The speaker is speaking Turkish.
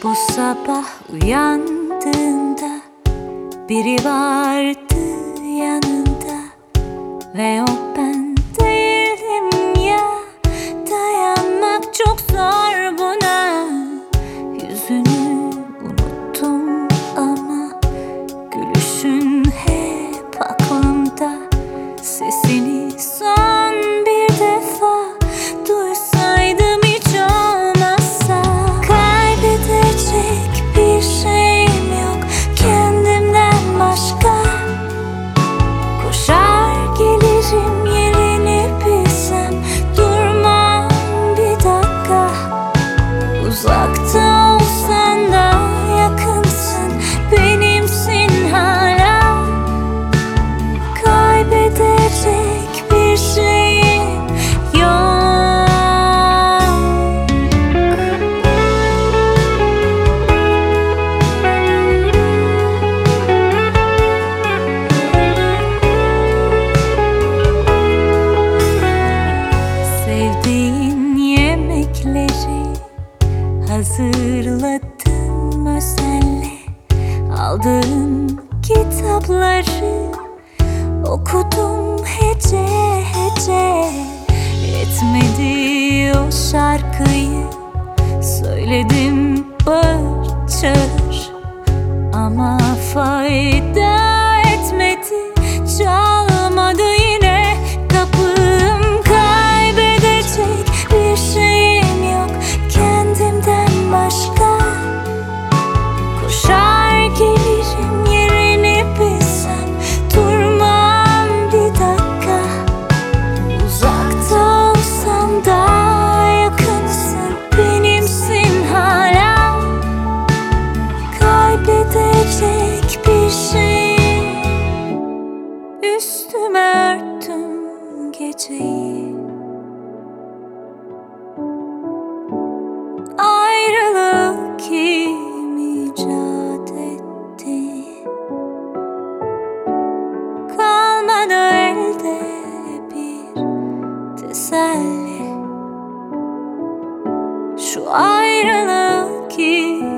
Bu sabah uyandığında biri vardı yanında ve o ben değilim ya. Dayanmak çok zor buna. Yüzünü unuttum ama gülüşün hep aklımda. Sesini son bir defa duysaydım hiç olmazsa. Kaybedecek bir şeyim yok kendimden başka. Koşar gelirim yerini bilsem, durmam bir dakika. Uzakta olsan da yakınsın, benimsin hala. Kaybedecek bir şeyim yok. Sevdiğin yemekleri hazırladım özenle. Aldığım kitapları okudum hece hece. Yetmedi o şarkıyı söyledim bağır çağır, ama fayda etmedi, çalmadı yine kapım. Kaybedecek bir şeyim yok kendimden başka. Koşar gelirim yerini bilsem, durmam bir dakika. Uzakta olsam da yakınsın, benimsin hala. Kaybedecek bir şey. Üstüme örttüm geceyi. Ayrılık kim icat etti? Kalmadı elde bir teselli. Şu ayrılık kim